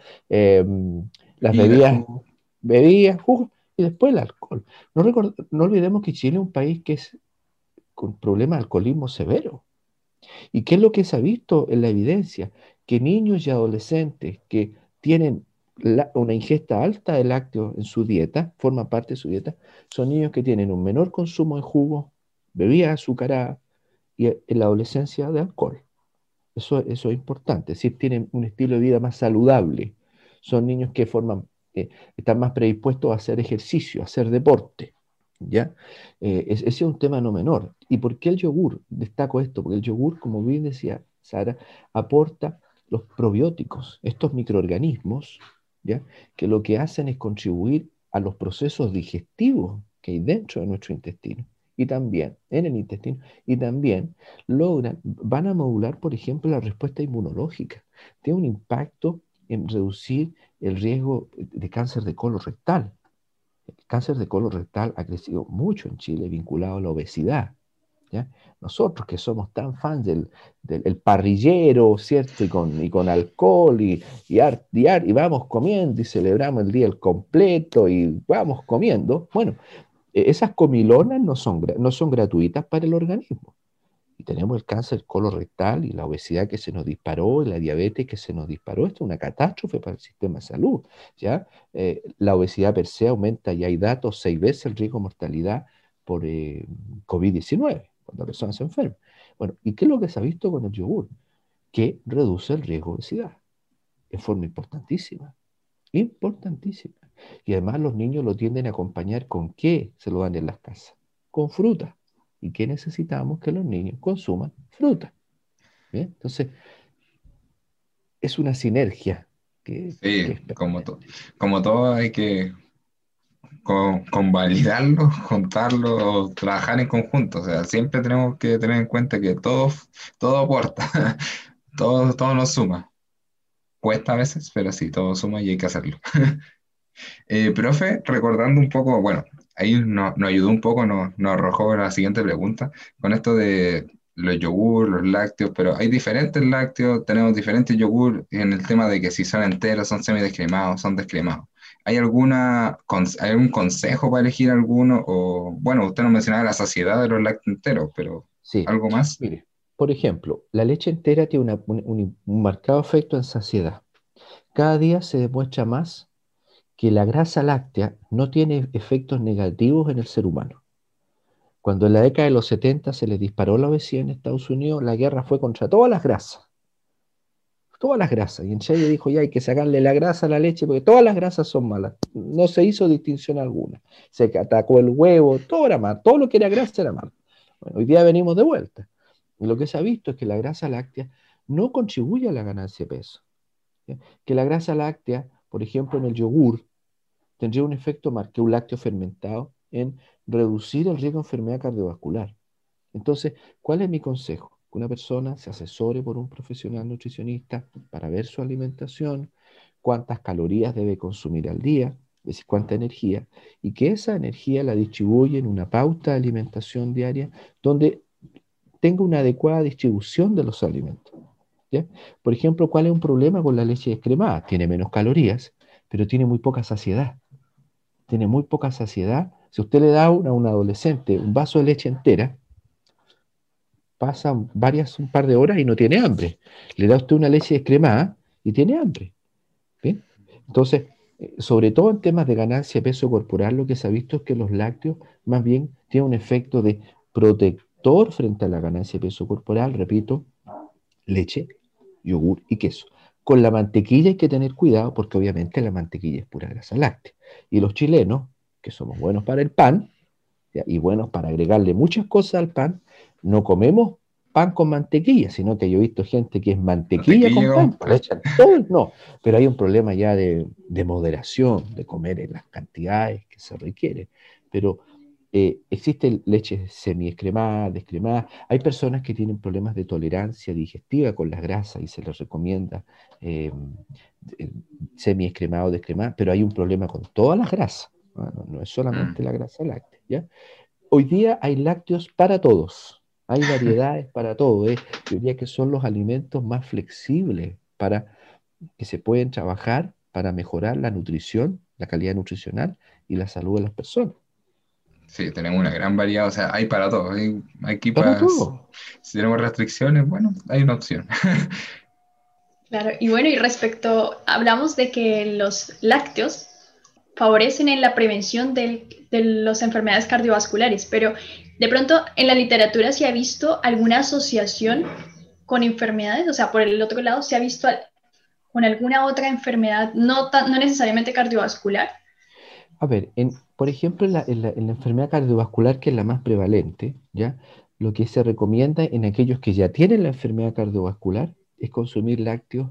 Las Y la bebidas, jugos, y después el alcohol. No olvidemos que Chile es un país que es con problemas de alcoholismo severo. ¿Y qué es lo que se ha visto en la evidencia? Que niños y adolescentes que tienen una ingesta alta de lácteos en su dieta, forma parte de su dieta, son niños que tienen un menor consumo de jugos, bebidas azucaradas y en la adolescencia de alcohol. Eso es importante, es decir, tienen un estilo de vida más saludable. Son niños que están más predispuestos a hacer ejercicio, a hacer deporte. ¿Ya? Ese es un tema no menor. ¿Y por qué el yogur? Destaco esto, porque el yogur, como bien decía Sara, aporta los probióticos, estos microorganismos, ¿ya? Que lo que hacen es contribuir a los procesos digestivos que hay dentro de nuestro intestino y también en el intestino y también van a modular, por ejemplo, la respuesta inmunológica. Tiene un impacto en reducir el riesgo de cáncer de colon rectal. El cáncer de colon rectal ha crecido mucho en Chile vinculado a la obesidad. ¿Ya? Nosotros que somos tan fans del parrillero, ¿cierto? Y con alcohol y vamos comiendo y celebramos el día al completo y vamos comiendo. Bueno, esas comilonas no son gratuitas para el organismo. Y tenemos el cáncer colorectal y la obesidad que se nos disparó, y la diabetes que se nos disparó. Esto es una catástrofe para el sistema de salud, ¿ya? La obesidad per se aumenta, y hay datos, 6 veces el riesgo de mortalidad por COVID-19, cuando la persona se enferma. Bueno, ¿y qué es lo que se ha visto con el yogur? Que reduce el riesgo de obesidad en forma importantísima, importantísima. Y además los niños lo tienden a acompañar con qué se lo dan en las casas, con fruta. ¿Y qué necesitamos? Que los niños consuman fruta. ¿Bien? Entonces, es una sinergia que Sí, es como, permanente. como todo hay que convalidarlo, juntarlo, trabajar en conjunto. O sea, siempre tenemos que tener en cuenta que todo aporta, todo nos suma. Cuesta a veces, pero sí, todo suma y hay que hacerlo. Profe, recordando un poco, bueno, ahí nos ayudó un poco, nos arrojó la siguiente pregunta, con esto de los yogur, los lácteos, pero hay diferentes lácteos, tenemos diferentes yogur en el tema de que si son enteros, son semidescremados, son descremados. ¿Hay algún consejo para elegir alguno? O, bueno, usted nos mencionaba la saciedad de los lácteos enteros, pero Sí, ¿algo más? mire, por ejemplo, la leche entera tiene un marcado efecto en saciedad. Cada día se demuestra más que la grasa láctea no tiene efectos negativos en el ser humano. Cuando en la década de los 70 se les disparó la obesidad en Estados Unidos, la guerra fue contra todas las grasas. Todas las grasas. Y en serio dijo, ya hay que sacarle la grasa a la leche porque todas las grasas son malas. No se hizo distinción alguna. Se atacó el huevo, todo era malo. Todo lo que era grasa era malo. Bueno, hoy día venimos de vuelta. Y lo que se ha visto es que la grasa láctea no contribuye a la ganancia de peso. ¿Ya? Que la grasa láctea, por ejemplo, en el yogur, tendría un efecto más que un lácteo fermentado en reducir el riesgo de enfermedad cardiovascular. Entonces, ¿cuál es mi consejo? Que una persona se asesore por un profesional nutricionista para ver su alimentación, cuántas calorías debe consumir al día, es decir, cuánta energía, y que esa energía la distribuya en una pauta de alimentación diaria donde tenga una adecuada distribución de los alimentos. ¿Ya? Por ejemplo, ¿cuál es un problema con la leche descremada? Tiene menos calorías, pero tiene muy poca saciedad. Tiene muy poca saciedad. Si usted le da a un adolescente un vaso de leche entera, pasa un par de horas y no tiene hambre. Le da usted una leche descremada y tiene hambre. ¿Bien? Entonces, sobre todo en temas de ganancia de peso corporal, lo que se ha visto es que los lácteos más bien tienen un efecto de protector frente a la ganancia de peso corporal, repito, leche, yogur y queso. Con la mantequilla hay que tener cuidado porque obviamente la mantequilla es pura grasa láctea. Y los chilenos, que somos buenos para el pan, ¿ya? Y buenos para agregarle muchas cosas al pan, no comemos pan con mantequilla, sino que yo he visto gente que es mantequilla con pan, Mantequilla. le echan todo, no, pero hay un problema ya de moderación, de comer en las cantidades que se requieren, pero existe leche semi-descremada, descremada, hay personas que tienen problemas de tolerancia digestiva con las grasas y se les recomienda eh, semi-descremada o descremada, pero hay un problema con todas las grasas, no es solamente la grasa láctea, ¿ya? Hoy día hay lácteos para todos, hay variedades para todo. Yo diría que son los alimentos más flexibles para que se pueden trabajar para mejorar la nutrición, la calidad nutricional y la salud de las personas. Sí, tenemos una gran variedad, o sea, hay para todo. Hay aquí Para para, todo. si tenemos restricciones, bueno, hay una opción. Claro, y bueno, y respecto, hablamos de que los lácteos favorecen en la prevención de las enfermedades cardiovasculares, pero de pronto en la literatura se ha visto alguna asociación con enfermedades, o sea, por el otro lado, se ha visto con alguna otra enfermedad, no necesariamente cardiovascular. A ver, por ejemplo, en la enfermedad cardiovascular, que es la más prevalente, ¿ya? Lo que se recomienda en aquellos que ya tienen la enfermedad cardiovascular es consumir lácteos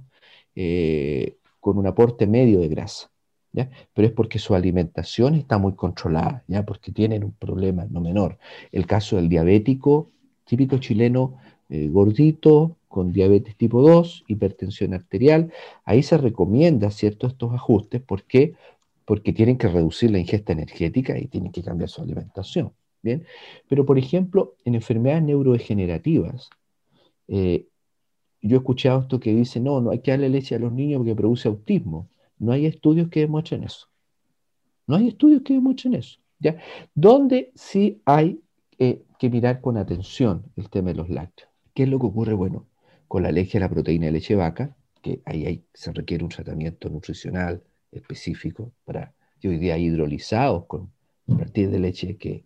con un aporte medio de grasa, ¿ya? Pero es porque su alimentación está muy controlada, ¿ya? Porque tienen un problema no menor. El caso del diabético, típico chileno, gordito, con diabetes tipo 2, hipertensión arterial, ahí se recomienda, ¿cierto?, estos ajustes. ¿Por qué? Porque tienen que reducir la ingesta energética y tienen que cambiar su alimentación. ¿Bien? Pero, por ejemplo, en enfermedades neurodegenerativas, eh, yo he escuchado esto que dice, no, no hay que darle leche a los niños porque produce autismo. No hay estudios que demuestren eso. No hay estudios que demuestren eso. ¿Ya? Donde sí hay que mirar con atención el tema de los lácteos. ¿Qué es lo que ocurre? Bueno, con la alergia a la proteína de leche de vaca, que se requiere un tratamiento nutricional específico para, y hoy día hay hidrolizados a partir de leche que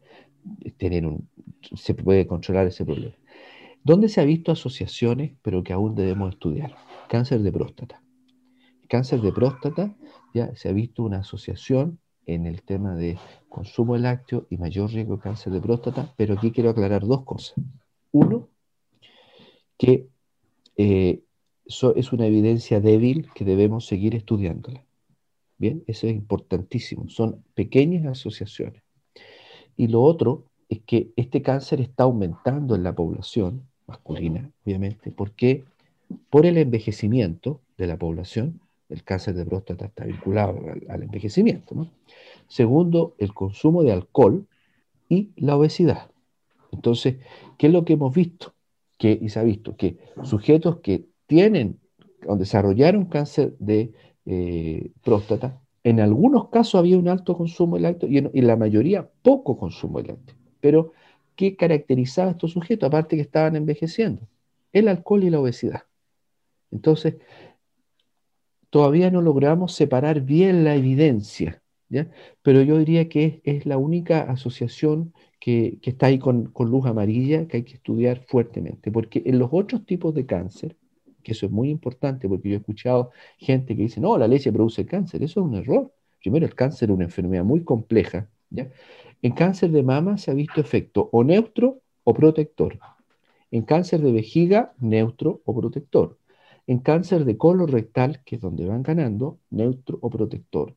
se puede controlar ese problema. ¿Dónde se ha visto asociaciones, pero que aún debemos estudiar? Cáncer de próstata. Cáncer de próstata, ya se ha visto una asociación en el tema de consumo de lácteos y mayor riesgo de cáncer de próstata, pero aquí quiero aclarar dos cosas. Uno, que es una evidencia débil que debemos seguir estudiándola. Bien, eso es importantísimo. Son pequeñas asociaciones. Y lo otro es que este cáncer está aumentando en la población masculina, obviamente, porque por el envejecimiento de la población, el cáncer de próstata está vinculado al envejecimiento, ¿no? Segundo, el consumo de alcohol y la obesidad. Entonces, ¿qué es lo que hemos visto? Y se ha visto que sujetos que tienen o desarrollaron cáncer de próstata, en algunos casos había un alto consumo de lácteos y en la mayoría poco consumo de lácteos. Pero, ¿qué caracterizaba a estos sujetos? Aparte que estaban envejeciendo, el alcohol y la obesidad. Entonces, todavía no logramos separar bien la evidencia, ¿ya? Pero yo diría que es la única asociación que está ahí con luz amarilla que hay que estudiar fuertemente, porque en los otros tipos de cáncer, que eso es muy importante, porque yo he escuchado gente que dice, no, la leche produce cáncer, eso es un error. Primero, el cáncer es una enfermedad muy compleja, ¿ya? En cáncer de mama se ha visto efecto o neutro o protector. En cáncer de vejiga, neutro o protector. En cáncer de colon rectal, que es donde van ganando, neutro o protector.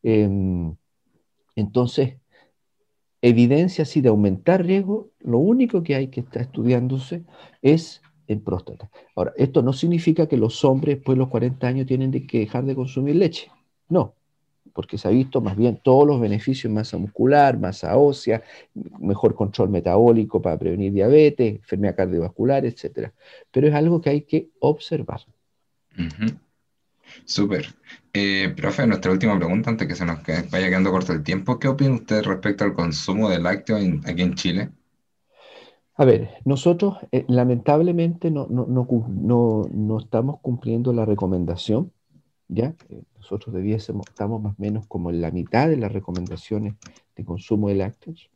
Entonces, evidencia así de aumentar riesgo, lo único que hay que estar estudiándose es en próstata. Ahora, esto no significa que los hombres después de los 40 años tienen que dejar de consumir leche. No, porque se ha visto más bien todos los beneficios en masa muscular, masa ósea, mejor control metabólico para prevenir diabetes, enfermedad cardiovascular, etc. Pero es algo que hay que observar. Súper. Profe, nuestra última pregunta, antes que se nos vaya quedando corto el tiempo, ¿qué opina usted respecto al consumo de lácteos aquí en Chile? A ver, nosotros lamentablemente no estamos cumpliendo la recomendación, ¿ya? Nosotros estamos más o menos como en la mitad de las recomendaciones de consumo de lácteos.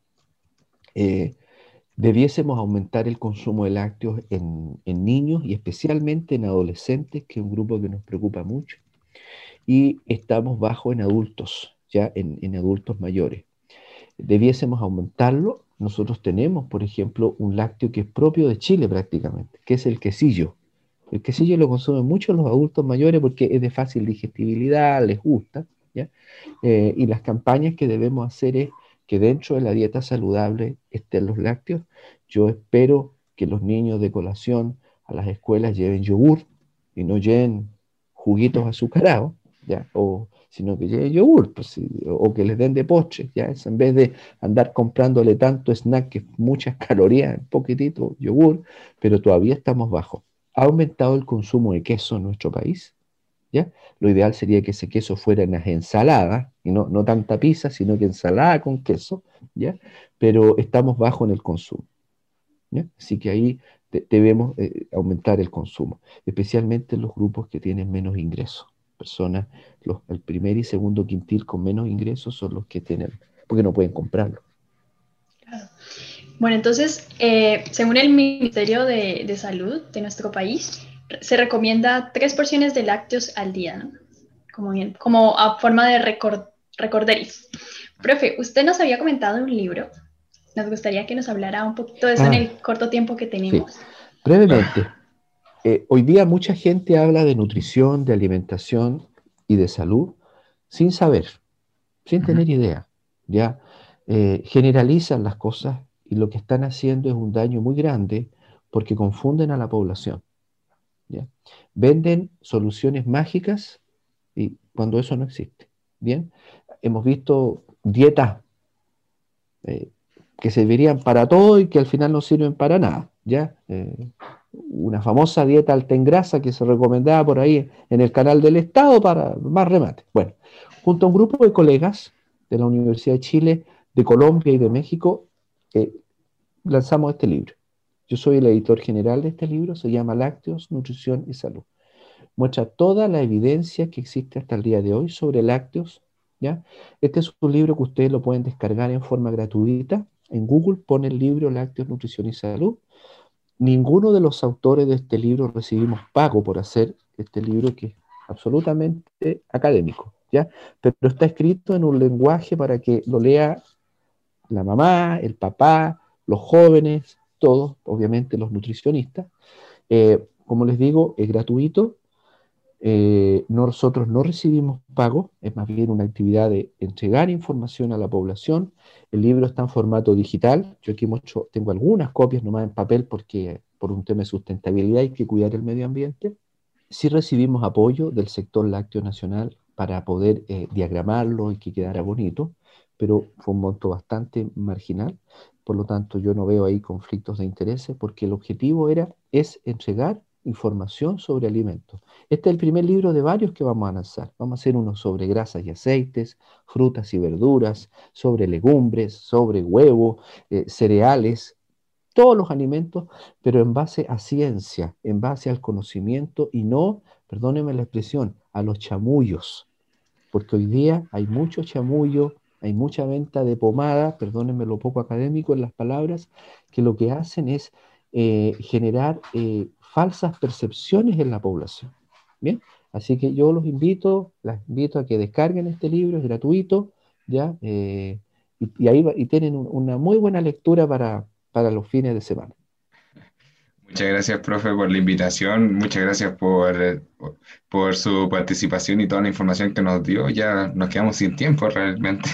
Debiésemos aumentar el consumo de lácteos en niños y especialmente en adolescentes, que es un grupo que nos preocupa mucho, y estamos bajo en adultos, ya en adultos mayores. Debiésemos aumentarlo, nosotros tenemos, por ejemplo, un lácteo que es propio de Chile prácticamente, que es el quesillo. El quesillo lo consumen mucho los adultos mayores porque es de fácil digestibilidad, les gusta, ¿ya? Y las campañas que debemos hacer es que dentro de la dieta saludable estén los lácteos. Yo espero que los niños de colación a las escuelas lleven yogur y no lleven juguitos azucarados, ¿ya? Sino que lleven yogur, pues, o que les den de postre, ¿ya? En vez de andar comprándole tanto snack, que muchas calorías, un poquitito yogur, pero todavía estamos bajos. Ha aumentado el consumo de queso en nuestro país, ¿ya? Lo ideal sería que ese queso fuera en las ensaladas, y no tanta pizza, sino que ensalada con queso, ¿ya? Pero estamos bajo en el consumo, ¿ya? Así que ahí debemos aumentar el consumo, especialmente en los grupos que tienen menos ingresos. Personas, el primer y segundo quintil con menos ingresos son los que tienen, porque no pueden comprarlo. Claro. Bueno, entonces, según el Ministerio de Salud de nuestro país, se recomienda 3 porciones de lácteos al día, ¿no? Como a forma de recorderis. Profe, usted nos había comentado un libro. Nos gustaría que nos hablara un poquito de eso en el corto tiempo que tenemos. Sí. Brevemente, hoy día mucha gente habla de nutrición, de alimentación y de salud sin saber, sin tener idea, ¿ya? Generalizan las cosas y lo que están haciendo es un daño muy grande porque confunden a la población, ¿ya? Venden soluciones mágicas y cuando eso no existe, ¿bien? Hemos visto dietas que servirían para todo y que al final no sirven para nada, ¿ya? Una famosa dieta alta en grasa que se recomendaba por ahí en el canal del Estado para más remate. Bueno, junto a un grupo de colegas de la Universidad de Chile, de Colombia y de México, lanzamos este libro. Yo soy el editor general de este libro, se llama Lácteos, Nutrición y Salud. Muestra toda la evidencia que existe hasta el día de hoy sobre lácteos, ¿ya? Este es un libro que ustedes lo pueden descargar en forma gratuita. En Google pone el libro Lácteos, Nutrición y Salud. Ninguno de los autores de este libro recibimos pago por hacer este libro, que es absolutamente académico, ¿ya? Pero está escrito en un lenguaje para que lo lea la mamá, el papá, los jóvenes, todos, obviamente los nutricionistas. Como les digo, es gratuito. Nosotros no recibimos pago, es más bien una actividad de entregar información a la población. El libro está en formato digital. Yo aquí tengo algunas copias nomás en papel porque por un tema de sustentabilidad hay que cuidar el medio ambiente. Sí recibimos apoyo del sector lácteo nacional para poder diagramarlo y que quedara bonito, pero fue un monto bastante marginal. Por lo tanto, yo no veo ahí conflictos de intereses porque el objetivo es entregar información sobre alimentos. Este es el primer libro de varios que vamos a lanzar. Vamos a hacer uno sobre grasas y aceites, frutas y verduras, sobre legumbres, sobre huevo, cereales, todos los alimentos, pero en base a ciencia, en base al conocimiento y no, perdónenme la expresión, a los chamullos. Porque hoy día hay mucho chamullo, hay mucha venta de pomada, perdónenme lo poco académico en las palabras, que lo que hacen es generar falsas percepciones en la población. Bien, así que yo las invito a que descarguen este libro, es gratuito, ¿ya? Y ahí tienen una muy buena lectura para los fines de semana. Muchas gracias, profe, por la invitación. Muchas gracias por su participación y toda la información que nos dio. Ya nos quedamos sin tiempo realmente,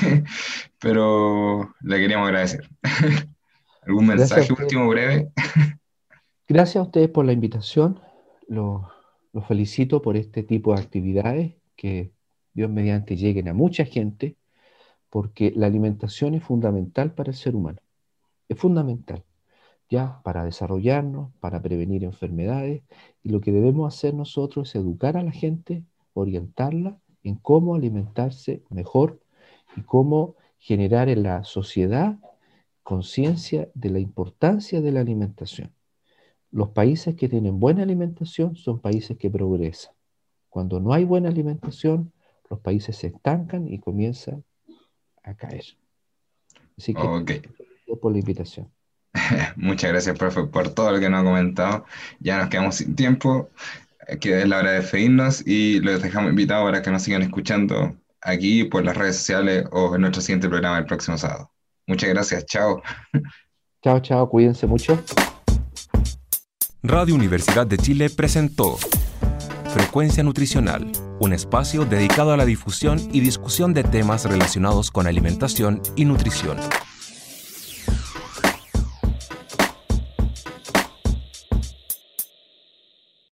pero le queríamos agradecer. ¿Algún mensaje último breve? Gracias a ustedes por la invitación. Los felicito por este tipo de actividades que Dios mediante lleguen a mucha gente, porque la alimentación es fundamental para el ser humano. Es fundamental, ya, para desarrollarnos, para prevenir enfermedades, y lo que debemos hacer nosotros es educar a la gente, orientarla en cómo alimentarse mejor y cómo generar en la sociedad conciencia de la importancia de la alimentación. Los países que tienen buena alimentación son países que progresan. Cuando no hay buena alimentación, los países se estancan y comienzan a caer. Así que, gracias por la invitación. Muchas gracias, profe, por todo lo que nos ha comentado. Ya nos quedamos sin tiempo, que es la hora de despedirnos y los dejamos invitados para que nos sigan escuchando aquí por las redes sociales o en nuestro siguiente programa el próximo sábado. Muchas gracias, chao. Chao, chao, cuídense mucho. Radio Universidad de Chile presentó Frecuencia Nutricional, un espacio dedicado a la difusión y discusión de temas relacionados con alimentación y nutrición.